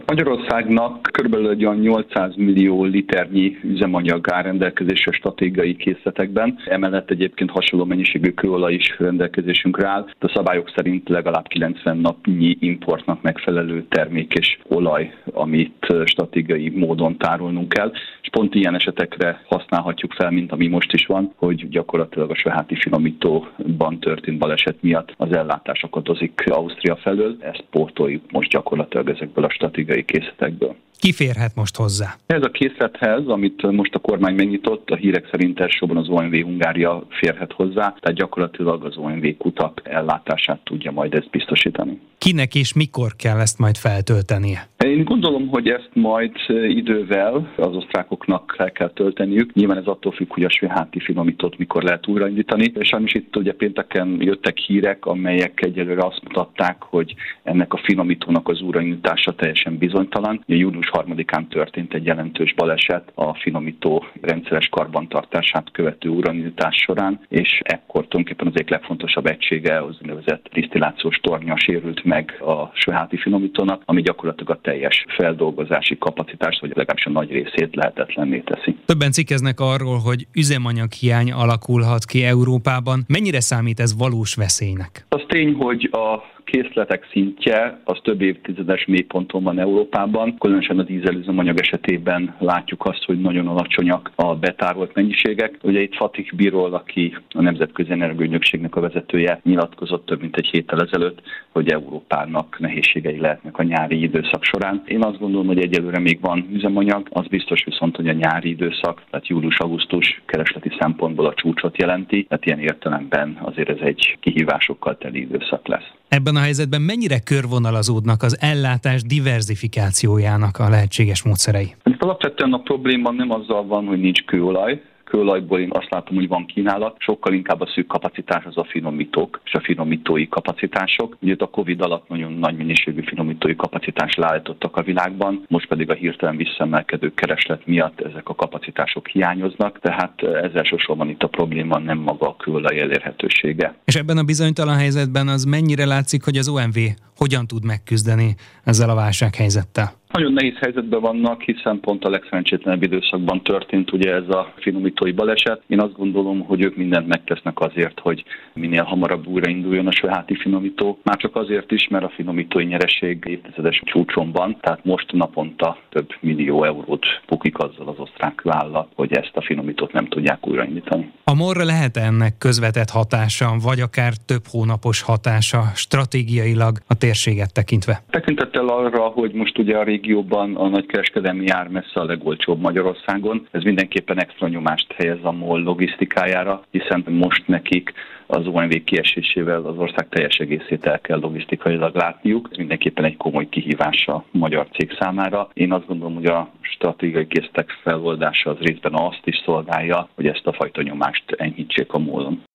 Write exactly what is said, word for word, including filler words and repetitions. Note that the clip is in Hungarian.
Magyarországnak körülbelül egy olyan nyolcszáz millió liternyi üzemanyag áll rendelkezésre stratégiai készletekben. Emellett egyébként hasonló mennyiségű kőolaj is rendelkezésünkre áll. A szabályok szerint legalább kilencven napnyi importnak megfelelő termék és olaj, amit stratégiai módon tárolnunk kell. És pont ilyen esetekre használhatjuk fel, mint ami most is van, hogy gyakorlatilag a Svehati finomítóban történt baleset miatt az ellátás akadozik Ausztria felől. Ezt pótoljuk most gyakorlatilag ezekből a stratégiai készletekből. Ki férhet most hozzá? Ez a készlethez, amit most a kormány megnyitott, a hírek szerint elsősorban az o em vé Hungária férhet hozzá, tehát gyakorlatilag az o em vé kutak ellátását tudja majd ezt biztosítani. Kinek és mikor kell ezt majd feltöltenie? Én gondolom, hogy ezt majd idővel az osztrákoknak fel kell tölteniük. Nyilván ez attól függ, hogy a Svehati finomítót mikor lehet újraindítani. Sajnos itt ugye pénteken jöttek hírek, amelyek egyelőre azt mutatták, hogy ennek a finomítónak az újraindítása teljesen bizonytalan. Július harmadikán történt egy jelentős baleset a finomító rendszeres karbantartását követő újraindítás során, és ekkor tulajdonképpen az egyik legfontosabb egysége, az úgynevezett disztillációs tornya sérült meg a Svehati finomítónak, ami gyakorlatilag a teljes feldolgozási kapacitást, vagy legalábbis a nagy részét lehetetlenné teszi. Többen cikkeznek arról, hogy üzemanyaghiány alakulhat ki Európában. Mennyire számít ez valós veszélynek? Az tény, hogy a készletek szintje az több évtizedes mélyponton van Európában. Különösen a dízelüzemanyag esetében látjuk azt, hogy nagyon alacsonyak a betárolt mennyiségek. Ugye itt Fatih Birol, aki a Nemzetközi Energiaügynökségnek a vezetője, nyilatkozott több mint egy héttel ezelőtt, hogy Európának nehézségei lehetnek a nyári időszak során. Én azt gondolom, hogy egyelőre még van üzemanyag, az biztos viszont, hogy a nyári időszak, tehát július-augusztus keresleti szempontból a csúcsot jelenti, tehát ilyen értelemben azért ez egy kihívásokkal teli időszak lesz. Ebben a helyzetben mennyire körvonalazódnak az ellátás diverzifikációjának a lehetséges módszerei? Alapvetően a probléma nem azzal van, hogy nincs kőolaj. Kőolajból én azt látom, hogy van kínálat, sokkal inkább a szűk kapacitás az a finomítók és a finomítói kapacitások. Ugye a Covid alatt nagyon nagy mennyiségű finomítói kapacitást leállítottak a világban, most pedig a hirtelen visszaemelkedő kereslet miatt ezek a kapacitások hiányoznak, tehát ez elsősorban itt a probléma, nem maga a kőolaj elérhetősége. És ebben a bizonytalan helyzetben az mennyire látszik, hogy az o em vé hogyan tud megküzdeni ezzel a válsághelyzettel? Nagyon nehéz helyzetben vannak, hiszen pont a legszerencsétlenebb időszakban történt ugye ez a finomítói baleset. Én azt gondolom, hogy ők mindent megtesznek azért, hogy minél hamarabb újrainduljon a Svehati finomító. Már csak azért is, mert a finomítói nyereség évtizedes csúcson van, tehát most naponta több millió eurót bukik azzal az osztrák vállalat, hogy ezt a finomítót nem tudják újraindítani. A morra lehet ennek közvetett hatása, vagy akár több hónapos hatása stratégiailag a térséget tekintve? Tekintettel arra, hogy most ugye a régióban a nagykereskedelmi ár messze a legolcsóbb Magyarországon, ez mindenképpen extra nyomást helyez a MOL logisztikájára, hiszen most nekik az o em vé kiesésével az ország teljes egészét el kell logisztikailag látniuk. Ez mindenképpen egy komoly kihívás a magyar cég számára. Én azt gondolom, hogy a stratégiai készletek feloldása az részben azt is szolgálja, hogy ezt a fajta nyomást enyhítsék a MOL-on.